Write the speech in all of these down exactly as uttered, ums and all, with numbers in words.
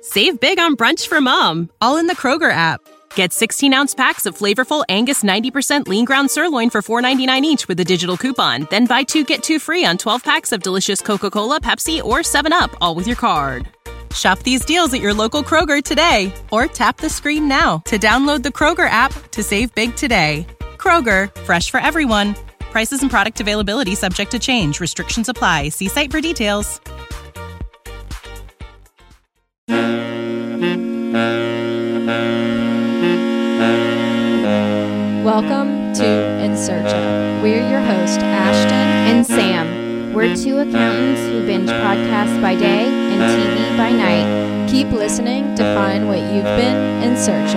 Save big on brunch for mom, all in the Kroger app. Get sixteen-ounce packs of flavorful Angus ninety percent lean ground sirloin for four ninety-nine each with a digital coupon. Then buy two, get two free on twelve packs of delicious Coca-Cola, Pepsi, or seven up, all with your card. Shop these deals at your local Kroger today, or tap the screen now to download the Kroger app to save big today. Kroger, fresh for everyone. Prices and product availability subject to change. Restrictions apply. See site for details. Welcome to In Search Of. We're your hosts, Ashton and Sam. We're two accountants who binge podcasts by day and T V by night. Keep listening to find what you've been in search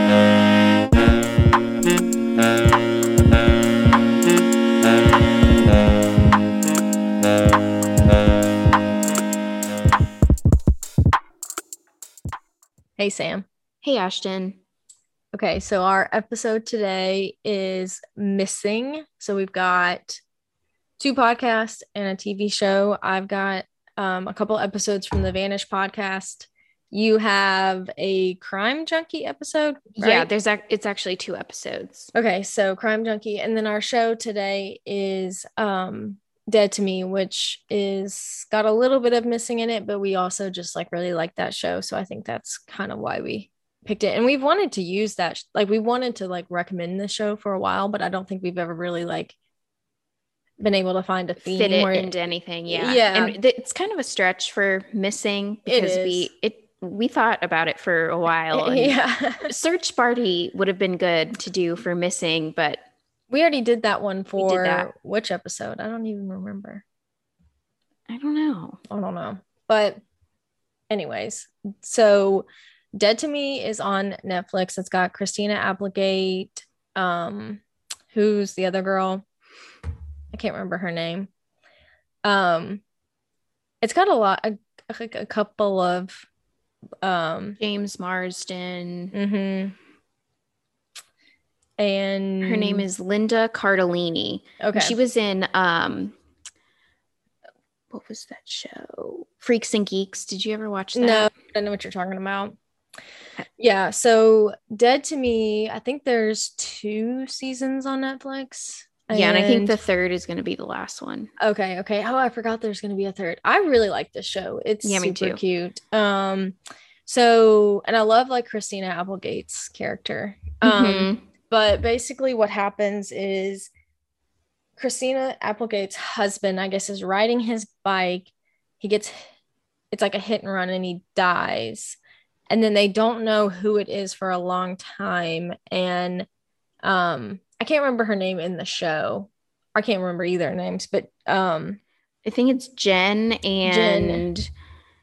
of. Hey, Sam. Hey, Ashton. Okay, so our episode today is Missing. So we've got two podcasts and a T V show. I've got um, a couple episodes from the Vanish podcast. You have a Crime Junkie episode, right? Yeah, there's a, it's actually two episodes. Okay, so Crime Junkie. And then our show today is um, Dead to Me, which is got a little bit of missing in it, but we also just like really like that show. So I think that's kind of why we picked it. And we've wanted to use that, like we wanted to like recommend this show for a while, but I don't think we've ever really like been able to find a theme fit it where into anything. Yeah. Yeah. And th- it's kind of a stretch for Missing because It is. we, it, we thought about it for a while. And yeah. Search Party would have been good to do for Missing, but we already did that one for that. Which episode? I don't even remember. I don't know. I don't know. But anyways, so Dead to Me is on Netflix. It's got Christina Applegate. Um, who's the other girl? I can't remember her name. Um, it's got a lot, a, like a couple of um James Marsden. Mm-hmm. And her name is Linda Cardellini. Okay. And she was in um what was that show? Freaks and Geeks. Did you ever watch that? No, I know what you're talking about. Yeah, so Dead to Me, I think there's two seasons on Netflix. Yeah, and I think the third is going to be the last one. Okay, okay. Oh, I forgot there's going to be a third. I really like this show. It's yeah, me super too. cute. Um, so, and I love like Christina Applegate's character. Um, Mm-hmm. But basically what happens is Christina Applegate's husband, I guess, is riding his bike. He gets, it's like a hit and run and he dies. And then they don't know who it is for a long time. And um, I can't remember her name in the show. I can't remember either names, but um, I think it's Jen and Jen.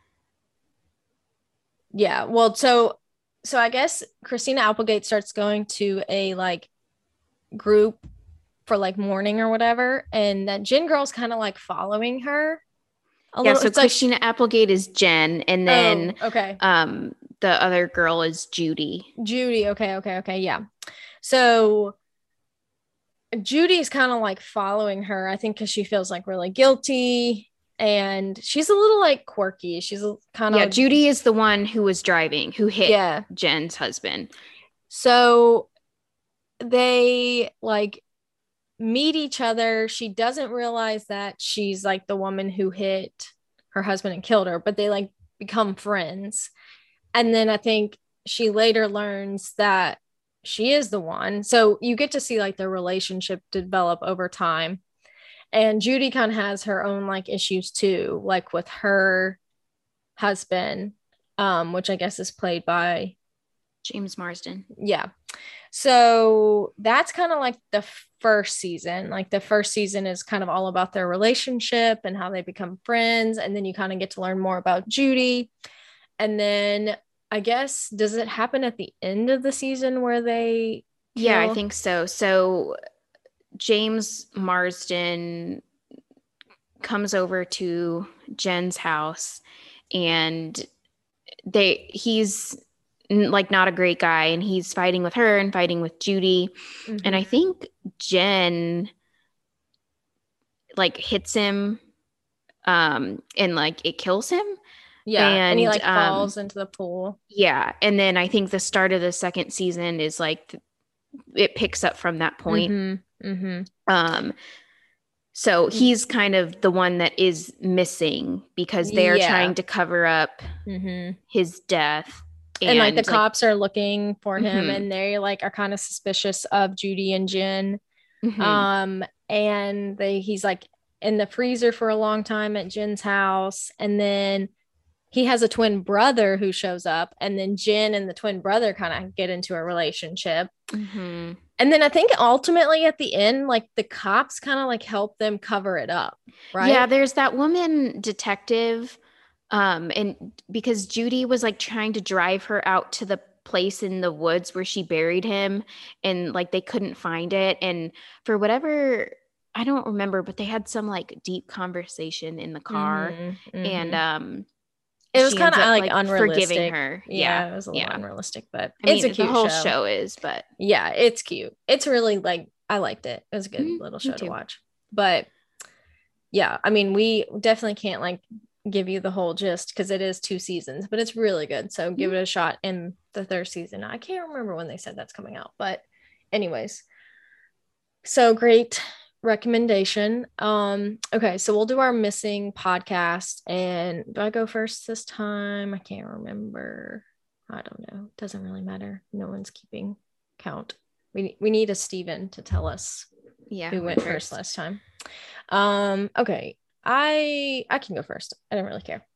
Yeah. Well, so so I guess Christina Applegate starts going to a like group for like mourning or whatever, and that Jen girl's kind of like following her. A yeah, little. so It's Christina like, Applegate is Jen, and then oh, okay, um, the other girl is Judy. Judy. Okay, okay, okay. Yeah. So Judy's kind of like following her, I think, because she feels like really guilty, and she's a little like quirky. She's kind of yeah. Judy is the one who was driving, who hit yeah. Jen's husband. So they like meet each other. She doesn't realize that she's like the woman who hit her husband and killed her, but they like become friends. And then I think she later learns that she is the one. So you get to see like their relationship develop over time. And Judy kind of has her own like issues too, like with her husband, um, which I guess is played by James Marsden. Yeah. So that's kind of like the first season. Like the first season is kind of all about their relationship and how they become friends. And then you kind of get to learn more about Judy. And then I guess, does it happen at the end of the season where they kill? Yeah, I think so. So James Marsden comes over to Jen's house, and they he's like not a great guy, and he's fighting with her and fighting with Judy. Mm-hmm. And I think Jen like hits him um and like it kills him. Yeah. And, and he like um, falls into the pool. Yeah. And then I think the start of the second season is like, it picks up from that point. Mm-hmm. Mm-hmm. Um, so he's kind of the one that is missing because they're Yeah. trying to cover up mm-hmm. his death. And, and like the like, cops are looking for him mm-hmm. and they like are kind of suspicious of Judy and Jen. Mm-hmm. Um, and they he's like in the freezer for a long time at Jen's house. And then he has a twin brother who shows up, and then Jen and the twin brother kind of get into a relationship. Mm-hmm. And then I think ultimately at the end, like the cops kind of like help them cover it up. Right. Yeah. There's that woman detective. Um, and because Judy was like trying to drive her out to the place in the woods where she buried him, and like they couldn't find it. And for whatever, I don't remember, but they had some like deep conversation in the car. Mm-hmm, mm-hmm. And um, it was kind of like, like unrealistic. Forgiving her. Yeah, yeah, it was a little yeah. unrealistic, but I it's mean, a cute the whole show. show is, but yeah, it's cute. It's really like, I liked it. It was a good mm-hmm, little show to watch. But yeah, I mean, we definitely can't like give you the whole gist because it is two seasons, but it's really good. So give it a shot in the third season. I can't remember when they said that's coming out, but anyways, so great recommendation. Um, okay, so we'll do our missing podcast. And do I go first this time? I can't remember. I don't know. Doesn't really matter. No one's keeping count. We we need a Steven to tell us yeah, who went first. first last time. Um, okay. I I can go first. I don't really care.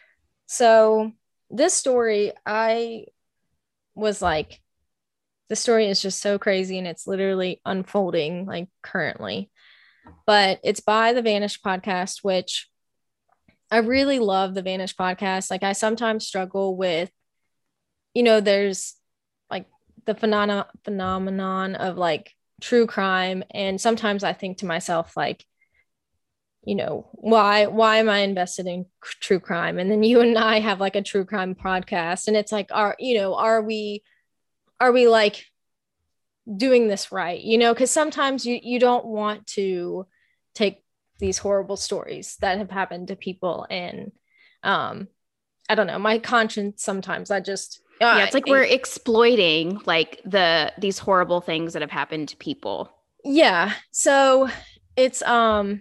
So this story, I was like, the story is just so crazy and it's literally unfolding like currently. But it's by the Vanish podcast, which I really love the Vanish podcast. Like I sometimes struggle with, you know, there's like the phenom- phenomenon of like true crime. And sometimes I think to myself, like, you know, why, why am I invested in true crime? And then you and I have like a true crime podcast. And it's like, are, you know, are we, are we like doing this right? You know, because sometimes you, you don't want to take these horrible stories that have happened to people. And um, I don't know, my conscience, sometimes I just, uh, yeah, it's like we're exploiting like the, these horrible things that have happened to people. Yeah. So it's, um,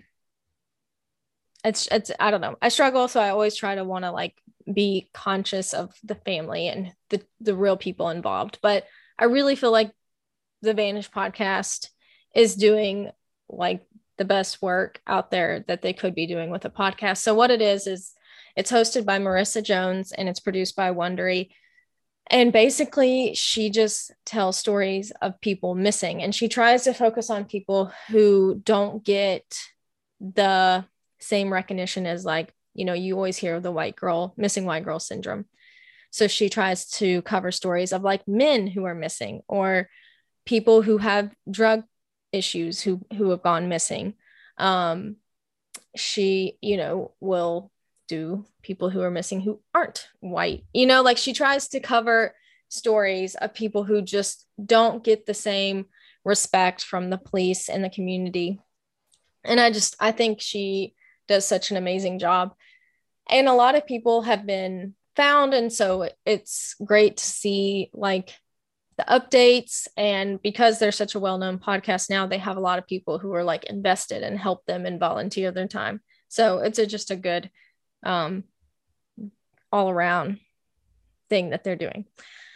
It's, it's, I don't know. I struggle. So I always try to want to like be conscious of the family and the, the real people involved. But I really feel like the Vanish podcast is doing like the best work out there that they could be doing with a podcast. So what it is, is it's hosted by Marissa Jones and it's produced by Wondery. And basically she just tells stories of people missing, and she tries to focus on people who don't get the same recognition as, like, you know, you always hear of the white girl, missing white girl syndrome. So she tries to cover stories of like men who are missing, or people who have drug issues who, who have gone missing. Um, she, you know, will do people who are missing who aren't white, you know, like she tries to cover stories of people who just don't get the same respect from the police and the community. And I just, I think she does such an amazing job. And a lot of people have been found. And so it's great to see like the updates. And because they're such a well-known podcast now, they have a lot of people who are like invested and help them and volunteer their time. So it's a, just a good um, all around thing that they're doing.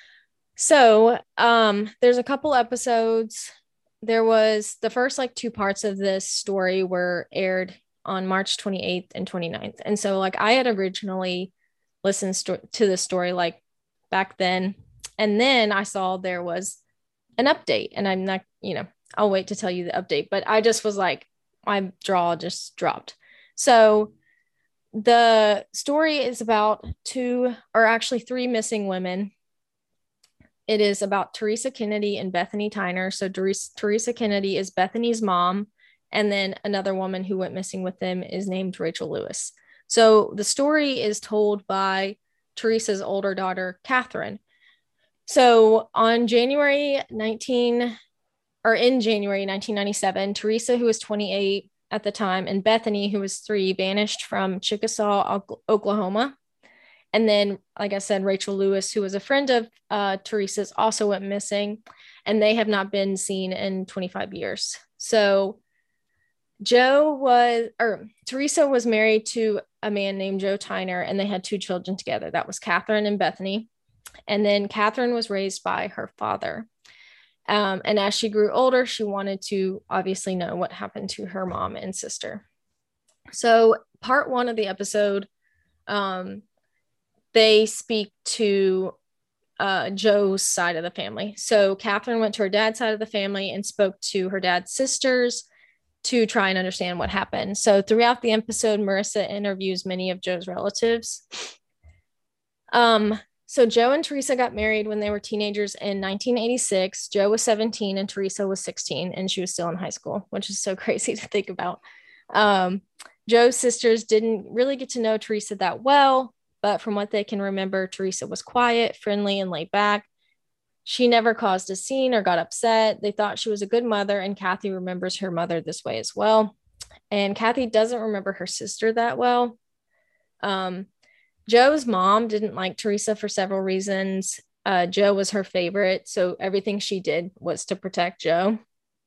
So um, there's a couple episodes. There was the first like two parts of this story were aired on March twenty-eighth and twenty-ninth. And so like I had originally listened sto- to the story like back then. And then I saw there was an update, and I'm not, you know, I'll wait to tell you the update, but I just was like, my jaw just dropped. So the story is about two, or actually three missing women. It is about Teresa Kennedy and Bethany Tyner. So Teresa, Teresa Kennedy is Bethany's mom. And then another woman who went missing with them is named Rachel Lewis. So the story is told by Teresa's older daughter, Catherine. So on January nineteenth, or in January nineteen ninety-seven, Teresa, who was twenty-eight at the time, and Bethany, who was three, vanished from Chickasaw, Oklahoma. And then, like I said, Rachel Lewis, who was a friend of uh, Teresa's, also went missing, and they have not been seen in twenty-five years. So Joe was, or Teresa was married to a man named Joe Tyner, and they had two children together. That was Catherine and Bethany. And then Catherine was raised by her father. Um, and as she grew older, she wanted to obviously know what happened to her mom and sister. So part one of the episode, um, they speak to uh, Joe's side of the family. So Catherine went to her dad's side of the family and spoke to her dad's sisters to try and understand what happened. So throughout the episode, Marissa interviews many of Joe's relatives. Um, so Joe and Teresa got married when they were teenagers in nineteen eighty-six. Joe was seventeen and Teresa was sixteen, and she was still in high school, which is so crazy to think about. Um, Joe's sisters didn't really get to know Teresa that well, but from what they can remember, Teresa was quiet, friendly, and laid back. She never caused a scene or got upset. They thought she was a good mother, and Kathy remembers her mother this way as well. And Kathy doesn't remember her sister that well. Um, Joe's mom didn't like Teresa for several reasons. Uh, Joe was her favorite, so everything she did was to protect Joe.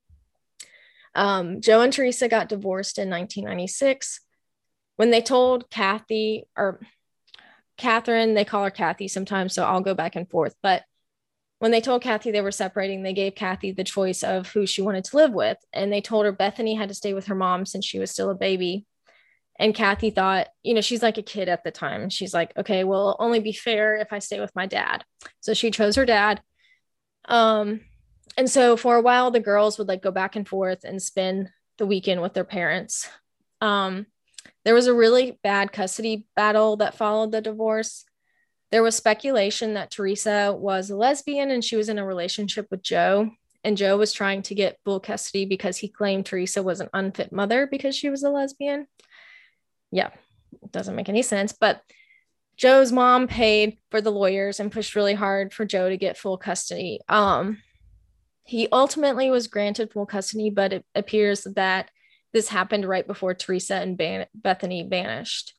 Um, Joe and Teresa got divorced in nineteen ninety-six. When they told Kathy, or Catherine, they call her Kathy sometimes, so I'll go back and forth. But when they told Kathy they were separating, they gave Kathy the choice of who she wanted to live with. And they told her Bethany had to stay with her mom since she was still a baby. And Kathy thought, you know, she's like a kid at the time. She's like, okay, well, it'll only be fair if I stay with my dad. So she chose her dad. Um, and so for a while, the girls would like go back and forth and spend the weekend with their parents. Um, there was a really bad custody battle that followed the divorce. There was speculation that Teresa was a lesbian and she was in a relationship with Joe. And Joe was trying to get full custody because he claimed Teresa was an unfit mother because she was a lesbian. Yeah, it doesn't make any sense. But Joe's mom paid for the lawyers and pushed really hard for Joe to get full custody. Um, he ultimately was granted full custody, but it appears that this happened right before Teresa and Ban- Bethany vanished.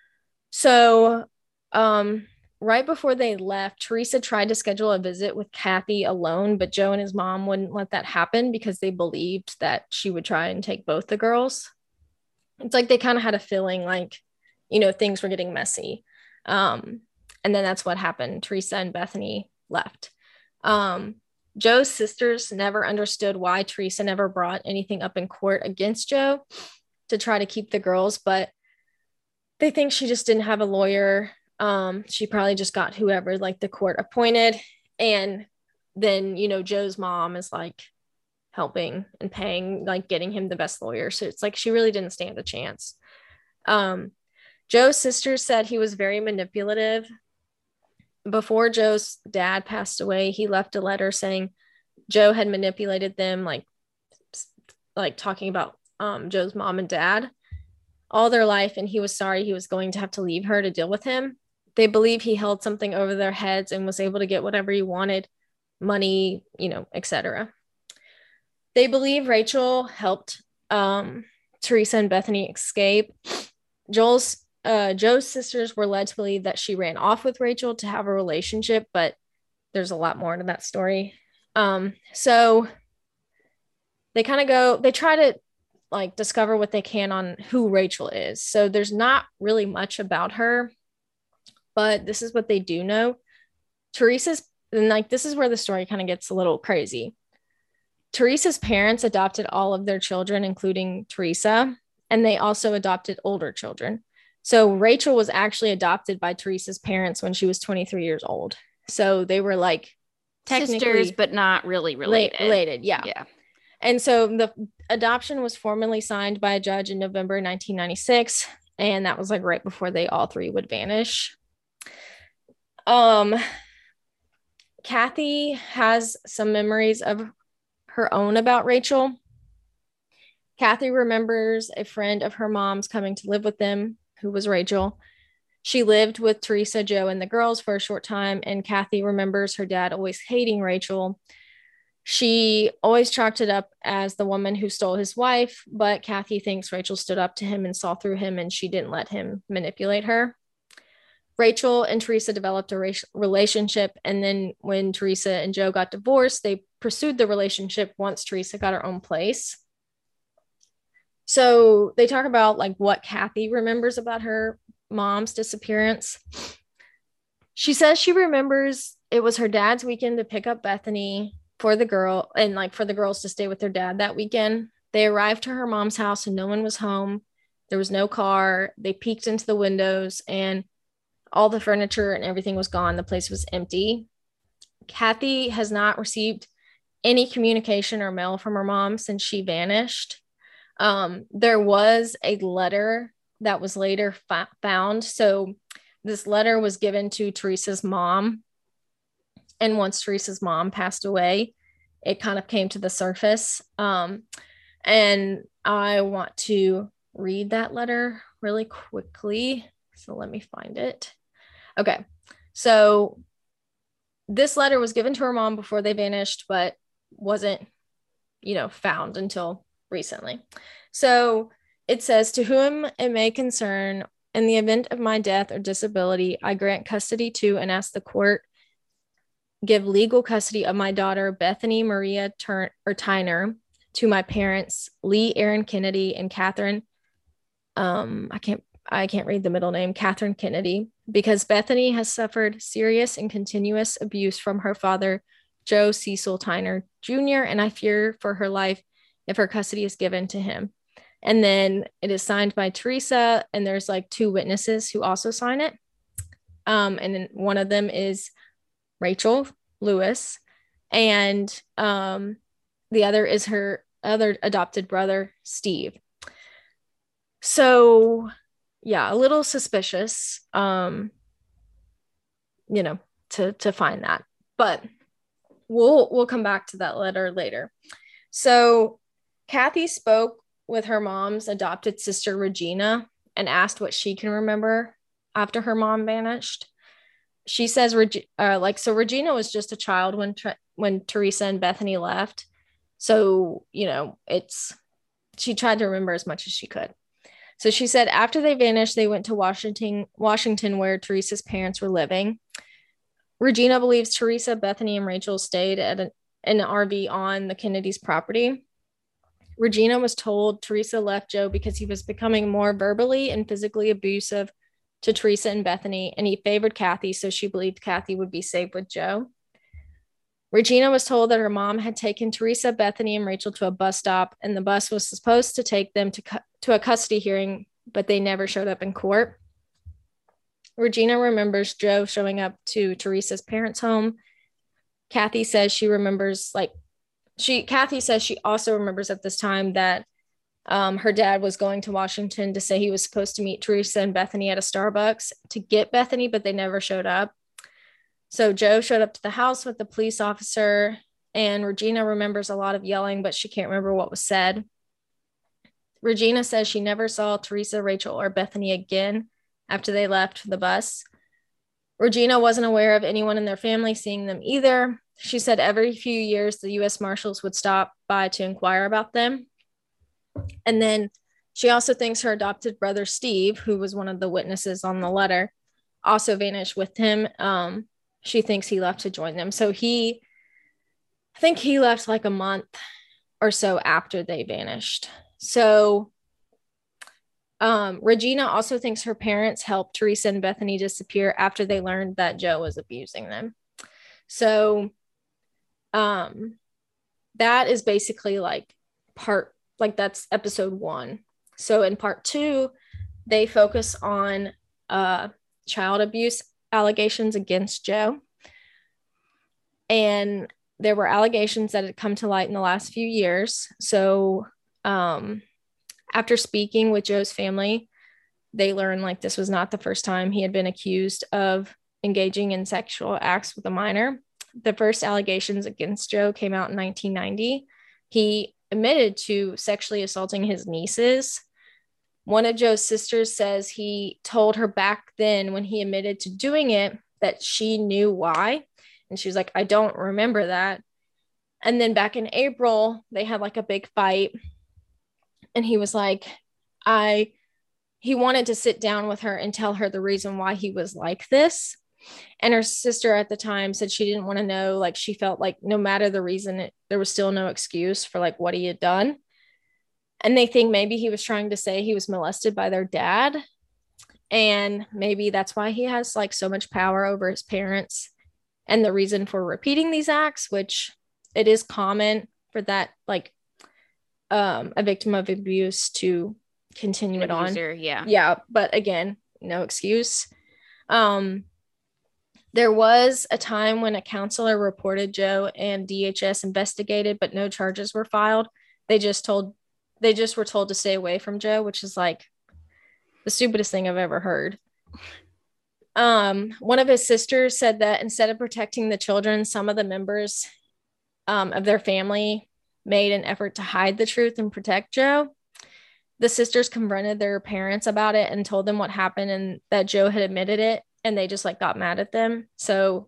So um, right before they left, Teresa tried to schedule a visit with Kathy alone, but Joe and his mom wouldn't let that happen because they believed that she would try and take both the girls. It's like they kind of had a feeling like, you know, things were getting messy. Um, and then that's what happened. Teresa and Bethany left. Um, Joe's sisters never understood why Teresa never brought anything up in court against Joe to try to keep the girls, but they think she just didn't have a lawyer. Um, she probably just got whoever like the court appointed. And then, you know, Joe's mom is like helping and paying, like getting him the best lawyer. So it's like she really didn't stand a chance. Um, Joe's sister said he was very manipulative. Before Joe's dad passed away, he left a letter saying Joe had manipulated them, like, like talking about um, Joe's mom and dad all their life, and he was sorry he was going to have to leave her to deal with him. They believe he held something over their heads and was able to get whatever he wanted, money, you know, et cetera. They believe Rachel helped um, Teresa and Bethany escape. Joel's uh, Joe's sisters were led to believe that she ran off with Rachel to have a relationship, but there's a lot more to that story. Um, so they kind of go, they try to like discover what they can on who Rachel is. So there's not really much about her, but this is what they do know. Teresa's, and like this is where the story kind of gets a little crazy. Teresa's parents adopted all of their children, including Teresa, and they also adopted older children. So Rachel was actually adopted by Teresa's parents when she was twenty-three years old. So they were like technically sisters, but not really related. Related, yeah. Yeah. And so the adoption was formally signed by a judge in November nineteen ninety-six, and that was like right before they all three would vanish. Um, Kathy has some memories of her own about Rachel. Kathy remembers a friend of her mom's coming to live with them, who was Rachel. She lived with Teresa, Joe, and the girls for a short time, and Kathy remembers her dad always hating Rachel. She always chalked it up as the woman who stole his wife, but Kathy thinks Rachel stood up to him and saw through him, and she didn't let him manipulate her. Rachel and Teresa developed a racial relationship. And then when Teresa and Joe got divorced, they pursued the relationship once Teresa got her own place. So they talk about like what Kathy remembers about her mom's disappearance. She says she remembers it was her dad's weekend to pick up Bethany for the girl and like for the girls to stay with their dad that weekend. They arrived to her mom's house and no one was home. There was no car. They peeked into the windows and all the furniture and everything was gone. The place was empty. Kathy has not received any communication or mail from her mom since she vanished. Um, there was a letter that was later fa- found. So this letter was given to Teresa's mom. And once Teresa's mom passed away, it kind of came to the surface. Um, and I want to read that letter really quickly. So let me find it. Okay. So this letter was given to her mom before they vanished, but wasn't, you know, found until recently. So it says, to whom it may concern, in the event of my death or disability, I grant custody to and ask the court give legal custody of my daughter, Bethany Maria Turn or Tyner, to my parents, Lee Aaron Kennedy and Catherine. Um, I can't, I can't read the middle name, Catherine Kennedy, because Bethany has suffered serious and continuous abuse from her father, Joe Cecil Tyner Junior, and I fear for her life if her custody is given to him. And then it is signed by Teresa, and there's like two witnesses who also sign it. Um, and then one of them is Rachel Lewis, and um, the other is her other adopted brother, Steve. So, yeah, a little suspicious, um, you know, to to find that, but we'll we'll come back to that letter later. So, Kathy spoke with her mom's adopted sister, Regina, and asked what she can remember after her mom vanished. She says, uh, like, so Regina was just a child when, when Teresa and Bethany left. So, you know, it's, she tried to remember as much as she could. So she said, after they vanished, they went to Washington, Washington, where Teresa's parents were living. Regina believes Teresa, Bethany, and Rachel stayed at an, an R V on the Kennedy's property. Regina was told Teresa left Joe because he was becoming more verbally and physically abusive to Teresa and Bethany, and he favored Kathy, so she believed Kathy would be safe with Joe. Regina was told that her mom had taken Teresa, Bethany, and Rachel to a bus stop, and the bus was supposed to take them to, cu- to a custody hearing, but they never showed up in court. Regina remembers Joe showing up to Teresa's parents' home. Kathy says she remembers, like, she, Kathy says she also remembers at this time that Um, her dad was going to Washington to say he was supposed to meet Teresa and Bethany at a Starbucks to get Bethany, but they never showed up. So Joe showed up to the house with the police officer, and Regina remembers a lot of yelling, but she can't remember what was said. Regina says she never saw Teresa, Rachel, or Bethany again after they left for the bus. Regina wasn't aware of anyone in their family seeing them either. She said every few years the U S Marshals would stop by to inquire about them. And then she also thinks her adopted brother, Steve, who was one of the witnesses on the letter, also vanished with him. Um, she thinks he left to join them. So he, I think he left like a month or so after they vanished. So um, Regina also thinks her parents helped Teresa and Bethany disappear after they learned that Joe was abusing them. So um, that is basically like part like that's episode one. So in part two, they focus on uh, child abuse allegations against Joe. And there were allegations that had come to light in the last few years. So um, after speaking with Joe's family, they learned like this was not the first time he had been accused of engaging in sexual acts with a minor. The first allegations against Joe came out in nineteen ninety. He admitted to sexually assaulting his nieces. One of Joe's sisters says he told her back then when he admitted to doing it that she knew why. And she was like, I don't remember that. And then back in April, they had like a big fight. And he was like, I, he wanted to sit down with her and tell her the reason why he was like this. And her sister at the time said she didn't want to know. Like, she felt like no matter the reason, it, there was still no excuse for like what he had done. And they think maybe he was trying to say he was molested by their dad. And maybe that's why he has like so much power over his parents, and the reason for repeating these acts, which it is common for that, like um, a victim of abuse to continue it on. Yeah. Yeah. But again, no excuse. Um, there was a time when a counselor reported Joe, and D H S investigated, but no charges were filed. They just told, they just were told to stay away from Joe, which is like the stupidest thing I've ever heard. Um, one of his sisters said that instead of protecting the children, some of the members um, of their family made an effort to hide the truth and protect Joe. The sisters confronted their parents about it and told them what happened and that Joe had admitted it, and they just like got mad at them. So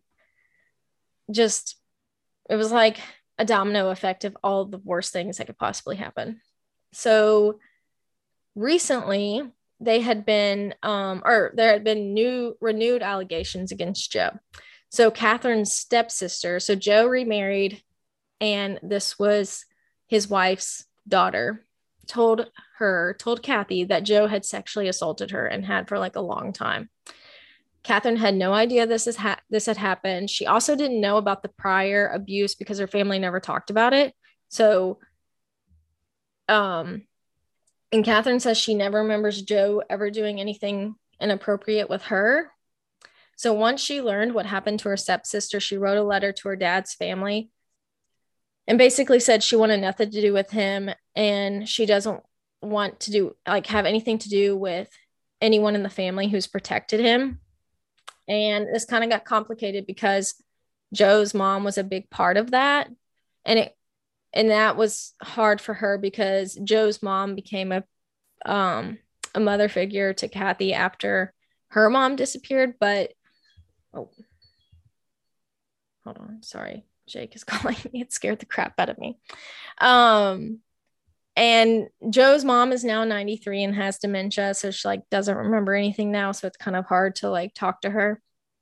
just, it was like a domino effect of all the worst things that could possibly happen. So recently they had been, um, or there had been new renewed allegations against Joe. So Catherine's stepsister, so Joe remarried, and this was his wife's daughter, told her, told Kathy that Joe had sexually assaulted her and had for like a long time. Catherine had no idea this is ha- this had happened. She also didn't know about the prior abuse because her family never talked about it. So, um, and Catherine says she never remembers Joe ever doing anything inappropriate with her. So once she learned what happened to her stepsister, she wrote a letter to her dad's family and basically said she wanted nothing to do with him, and she doesn't want to do like have anything to do with anyone in the family who's protected him. And this kind of got complicated because Joe's mom was a big part of that, and it and that was hard for her because Joe's mom became a um a mother figure to Kathy after her mom disappeared. But oh, hold on, sorry. Jake is calling me. It scared the crap out of me. Um, and Joe's mom is now ninety-three and has dementia, so she like doesn't remember anything now. So it's kind of hard to like talk to her.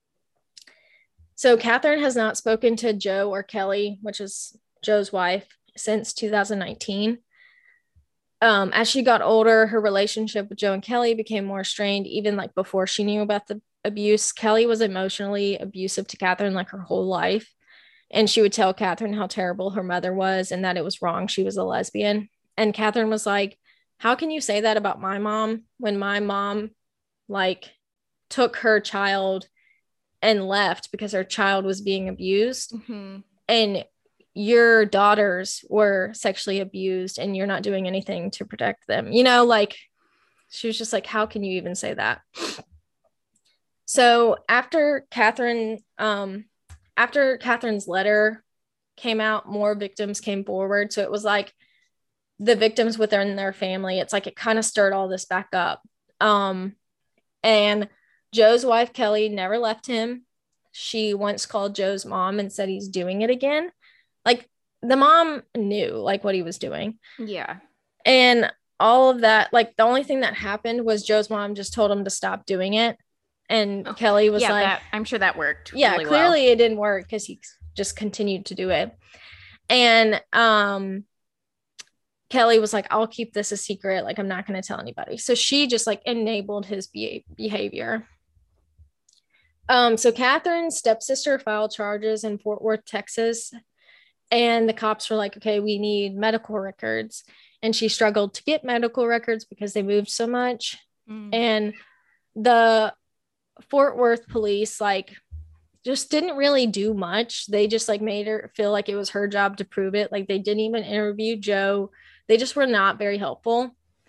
So Catherine has not spoken to Joe or Kelly, which is Joe's wife, since two thousand nineteen. Um, as she got older, her relationship with Joe and Kelly became more strained. Even like before she knew about the abuse, Kelly was emotionally abusive to Catherine like her whole life. And she would tell Catherine how terrible her mother was and that it was wrong she was a lesbian. And Catherine was like, how can you say that about my mom when my mom like took her child and left because her child was being abused? Mm-hmm. And your daughters were sexually abused and you're not doing anything to protect them. You know, like she was just like, how can you even say that? So after Catherine, um, After Catherine's letter came out, more victims came forward. So it was like the victims within their family. It's like it kind of stirred all this back up. Um, and Joe's wife, Kelly, never left him. She once called Joe's mom and said he's doing it again. Like the mom knew like what he was doing. Yeah. And all of that, like the only thing that happened was Joe's mom just told him to stop doing it. And oh, Kelly was yeah, like, that, I'm sure that worked. Yeah, really clearly well. It didn't work because he just continued to do it. And um, Kelly was like, I'll keep this a secret. Like, I'm not going to tell anybody. So she just like enabled his be- behavior. Um, so Catherine's stepsister filed charges in Fort Worth, Texas. And the cops were like, okay, we need medical records. And she struggled to get medical records because they moved so much. Mm. And the Fort Worth police like just didn't really do much. They just like made her feel like it was her job to prove it. Like they didn't even interview Joe. They just were not very helpful.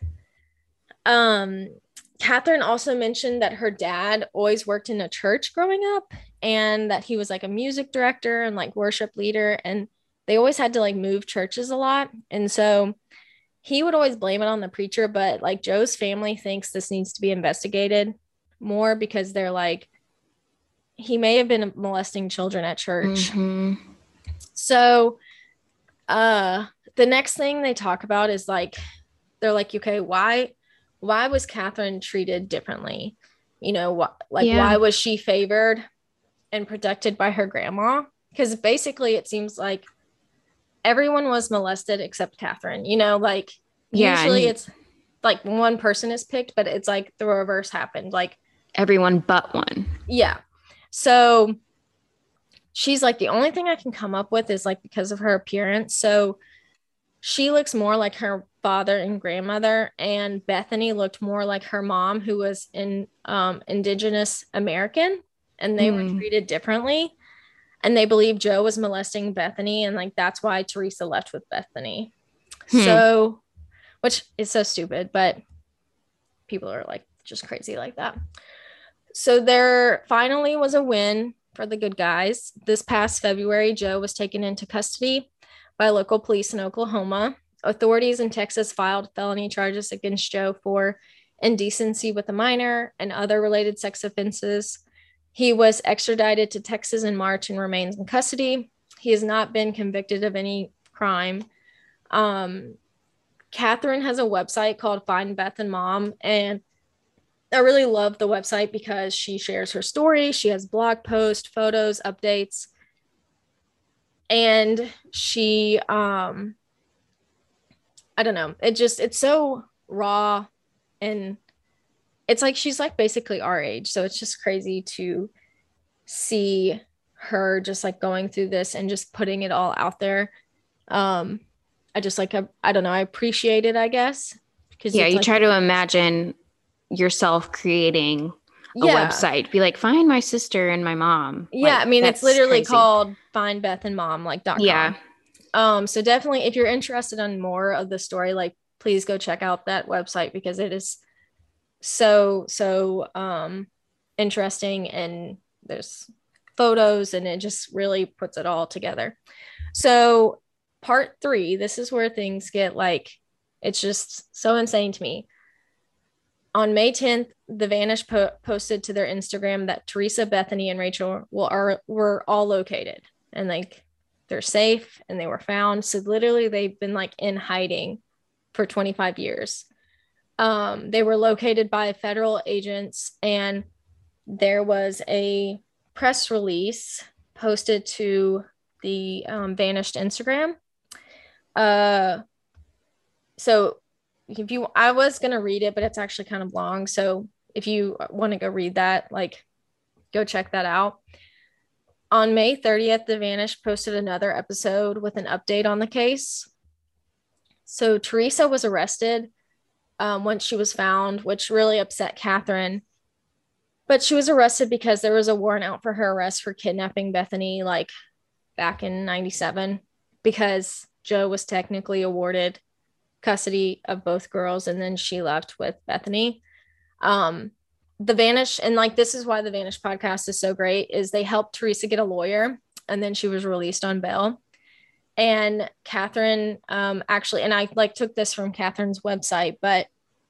Um, Catherine also mentioned that her dad always worked in a church growing up and that he was like a music director and like worship leader. And they always had to like move churches a lot. And so he would always blame it on the preacher. But like Joe's family thinks this needs to be investigated more because they're like, he may have been molesting children at church. Mm-hmm. So uh the next thing they talk about is like, they're like, okay, why why was Catherine treated differently? You know, what, like, Yeah. why was she favored and protected by her grandma? Because basically it seems like everyone was molested except Catherine, you know, like Yeah, usually and it's like one person is picked, but it's like the reverse happened. Like, everyone but one. yeah. So she's like, the only thing I can come up with is like because of her appearance. So she looks more like her father and grandmother, and Bethany looked more like her mom, who was in um, Indigenous American, and they Mm. were treated differently. And they believe Joe was molesting Bethany, and like that's why Teresa left with Bethany. Hmm. So, which is so stupid, but people are like just crazy like that. So there finally was a win for the good guys. This past February, Joe was taken into custody by local police in Oklahoma. Authorities in Texas filed felony charges against Joe for indecency with a minor and other related sex offenses. He was extradited to Texas in March and remains in custody. He has not been convicted of any crime. Um, Catherine has a website called Find Beth and Mom, and I really love the website because she shares her story. She has blog posts, photos, updates, and she, um, I don't know, it just, it's so raw, and it's like she's like basically our age, so it's just crazy to see her just like going through this and just putting it all out there. um I just like I, I don't know, I appreciate it, I guess, because Yeah, you like, try to imagine yourself creating a yeah. website. Be like, find my sister and my mom. Yeah, Like, I mean, it's that's literally crazy. called Find Beth and Mom, like dot com. Yeah. Um, so definitely, if you're interested in more of the story, like please go check out that website because it is so so um interesting, and there's photos, and it just really puts it all together. So part three, this is where things get like, it's just so insane to me. On May tenth, the Vanish po- posted to their Instagram that Teresa, Bethany, and Rachel will, are were all located, and like they're safe and they were found. So literally they've been like in hiding for twenty-five years. Um, they were located by federal agents, and there was a press release posted to the um, Vanished Instagram. Uh, so if you, I was gonna read it, but it's actually kind of long. So if you want to go read that, like, go check that out. On May thirtieth, The Vanish posted another episode with an update on the case. So Teresa was arrested um, once she was found, which really upset Catherine. But she was arrested because there was a warrant out for her arrest for kidnapping Bethany, like back in ninety-seven, because Joe was technically awarded custody of both girls, and then she left with Bethany. Um, the Vanish, and like this is why the Vanish podcast is so great, is they helped Teresa get a lawyer, and then she was released on bail. And Catherine, um, actually, and I like took this from Catherine's website, but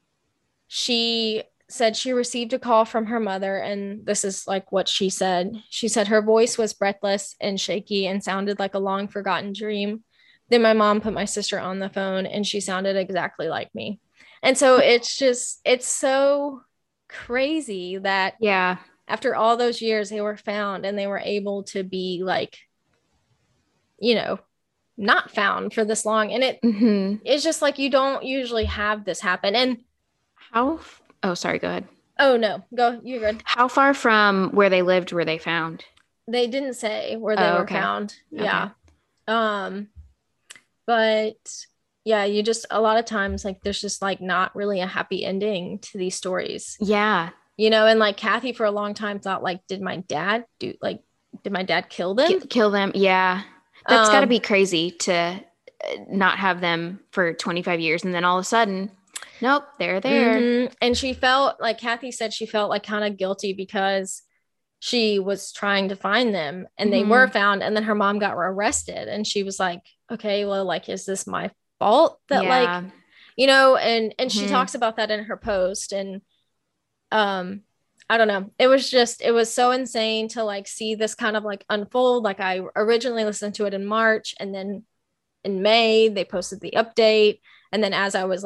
she said she received a call from her mother, and this is like what she said. She said her voice was breathless and shaky and sounded like a long forgotten dream. Then my mom put my sister on the phone, and she sounded exactly like me. And so it's just, it's so crazy that Yeah. after all those years they were found, and they were able to be like, you know, not found for this long. And it Mm-hmm. it's just like, you don't usually have this happen. And How? Oh, sorry. Go ahead. oh no, go, you're good. How far from where they lived were they found? They didn't say where they Oh, were okay. found. Okay. Yeah. Um, but yeah, you just, a lot of times, like, there's just like not really a happy ending to these stories, Yeah. you know. And like Kathy for a long time thought, like, did my dad do, like, did my dad kill them? K- kill them. Yeah. That's got to Um, be crazy to uh, not have them for twenty-five years. And then all of a sudden, nope, they're there. mhm. And she felt like, Kathy said she felt like kind of guilty because she was trying to find them, and they Mhm. were found, and then her mom got arrested, and she was like, okay, well, like, is this my fault that Yeah. like, you know, and and she Mhm. talks about that in her post. And um I don't know, it was just, it was so insane to like see this kind of like unfold. Like, I originally listened to it in March, and then in May they posted the update, and then as I was like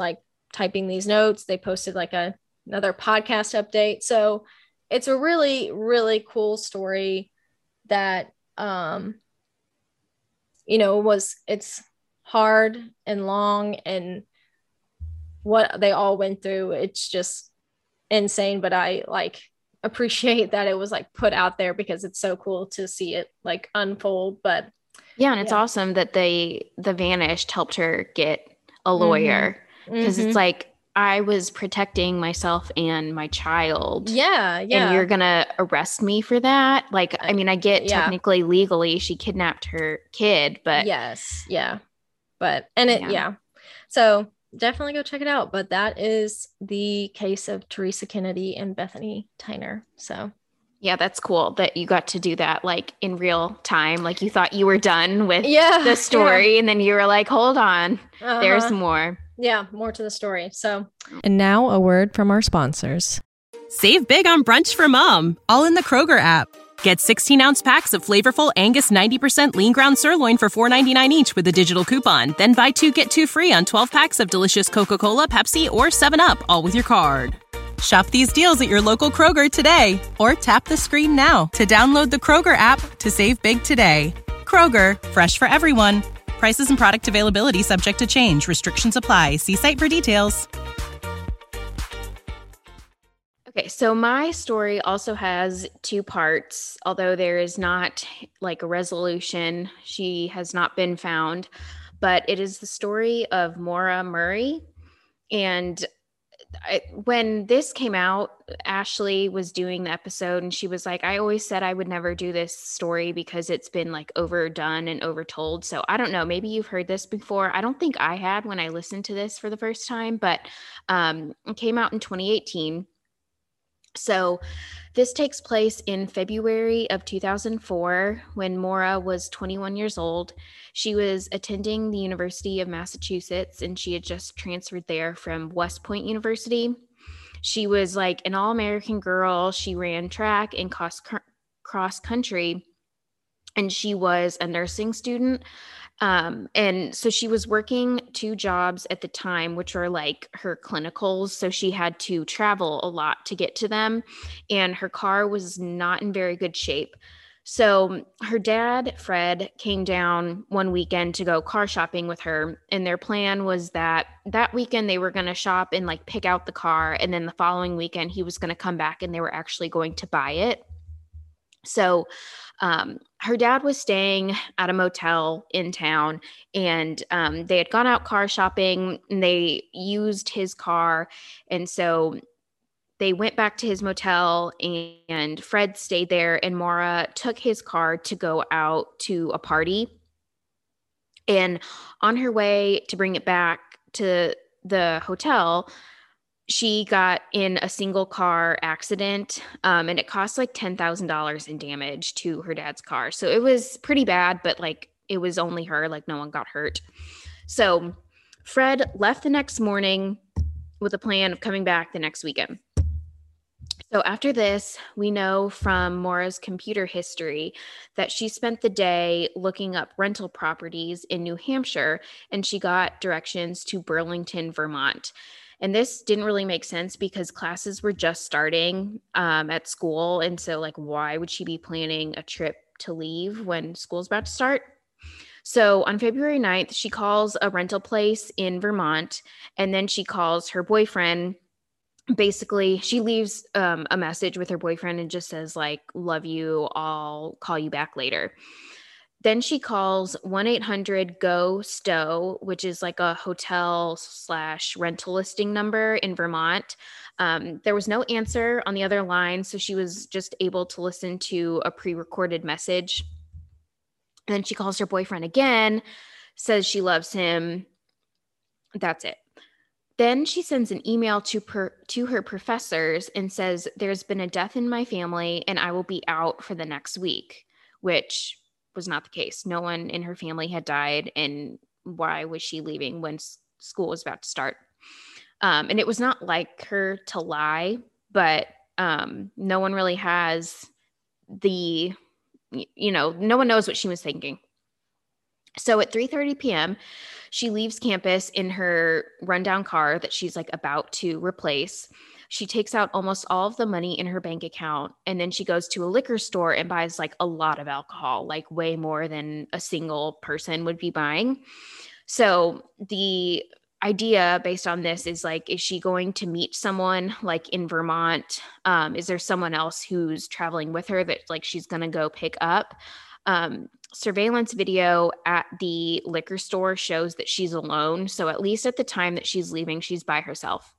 typing these notes. They posted like a another podcast update. So it's a really, really cool story that, um, you know, was, it's hard and long, and what they all went through. It's just insane. But I like appreciate that it was like put out there, because it's so cool to see it like unfold. But yeah, and it's yeah. awesome that they, the Vanished helped her get a lawyer, because mm-hmm. it's like, I was protecting myself and my child. Yeah, yeah. And you're going to arrest me for that? Like, I mean, I get yeah. technically legally she kidnapped her kid, but yes, yeah. But, and it, yeah. yeah. So definitely go check it out. But that is the case of Teresa Kennedy and Bethany Tyner. So yeah, that's cool that you got to do that like in real time. Like you thought you were done with yeah, the story, yeah. and then you were like, hold on, uh-huh. there's more. Yeah, more to the story. So, and now a word from our sponsors. Save big on brunch for mom, all in the Kroger app. Get sixteen ounce packs of flavorful Angus ninety percent lean ground sirloin for four ninety-nine each with a digital coupon. Then buy two, get two free on twelve packs of delicious Coca-Cola, Pepsi, or seven up, all with your card. Shop these deals at your local Kroger today, or tap the screen now to download the Kroger app to save big today. Kroger, fresh for everyone. Prices and product availability subject to change. Restrictions apply. See site for details. Okay, so my story also has two parts, although there is not like a resolution. She has not been found, but it is the story of Maura Murray. And I, when this came out, Ashley was doing the episode and she was like, I always said I would never do this story because it's been like overdone and overtold. So I don't know, maybe you've heard this before. I don't think I had when I listened to this for the first time, but um, it came out in twenty eighteen. So this takes place in February of two thousand four when Maura was twenty-one years old. She was attending the University of Massachusetts and she had just transferred there from West Point University. She was like an all-American girl. She ran track and cross, cross country, and she was a nursing student. Um, and so she was working two jobs at the time, which were like her clinicals. So she had to travel a lot to get to them, and her car was not in very good shape. So her dad, Fred, came down one weekend to go car shopping with her. And their plan was that that weekend they were going to shop and like pick out the car. And then the following weekend he was going to come back and they were actually going to buy it. So um, her dad was staying at a motel in town, and um, they had gone out car shopping and they used his car. And so they went back to his motel and, and Fred stayed there, and Maura took his car to go out to a party. And on her way to bring it back to the hotel, she got in a single car accident, um, and it cost like ten thousand dollars in damage to her dad's car. So it was pretty bad, but like it was only her, like no one got hurt. So Fred left the next morning with a plan of coming back the next weekend. So after this, we know from Maura's computer history that she spent the day looking up rental properties in New Hampshire, and she got directions to Burlington, Vermont. And this didn't really make sense because classes were just starting um, at school. And so like, why would she be planning a trip to leave when school's about to start? So on February ninth, she calls a rental place in Vermont, and then she calls her boyfriend. Basically, she leaves um, a message with her boyfriend and just says like, love you, I'll call you back later. Then she calls one eight hundred G O Stow, which is like a hotel slash rental listing number in Vermont. Um, there was no answer on the other line, so she was just able to listen to a pre-recorded message. And then she calls her boyfriend again, says she loves him. That's it. Then she sends an email to per, to her professors and says, there's been a death in my family and I will be out for the next week, which was not the case. No one in her family had died, and why was she leaving when s- school was about to start? Um, and it was not like her to lie, but um, no one really has the, you know, no one knows what she was thinking. So at three thirty p.m., she leaves campus in her rundown car that she's like about to replace. She takes out almost all of the money in her bank account, and then she goes to a liquor store and buys like a lot of alcohol, like way more than a single person would be buying. So the idea based on this is like, is she going to meet someone like in Vermont? Um, is there someone else who's traveling with her that like she's going to go pick up? Um, surveillance video at the liquor store shows that she's alone. So at least at the time that she's leaving, she's by herself.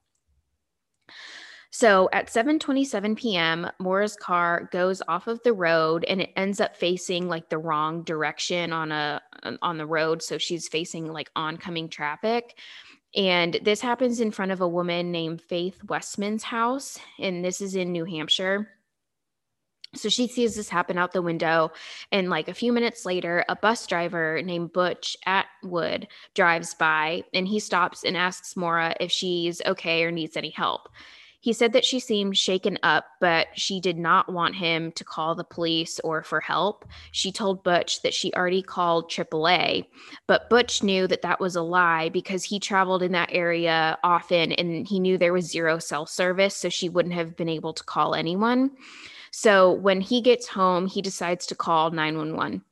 So at seven twenty-seven p.m., Maura's car goes off of the road and it ends up facing like the wrong direction on a on the road. So she's facing like oncoming traffic. And this happens in front of a woman named Faith Westman's house. And this is in New Hampshire. So she sees this happen out the window. And like a few minutes later, a bus driver named Butch Atwood drives by and he stops and asks Maura if she's okay or needs any help. He said that she seemed shaken up, but she did not want him to call the police or for help. She told Butch that she already called triple A, but Butch knew that that was a lie because he traveled in that area often and he knew there was zero cell service, so she wouldn't have been able to call anyone. So when he gets home, he decides to call nine one one.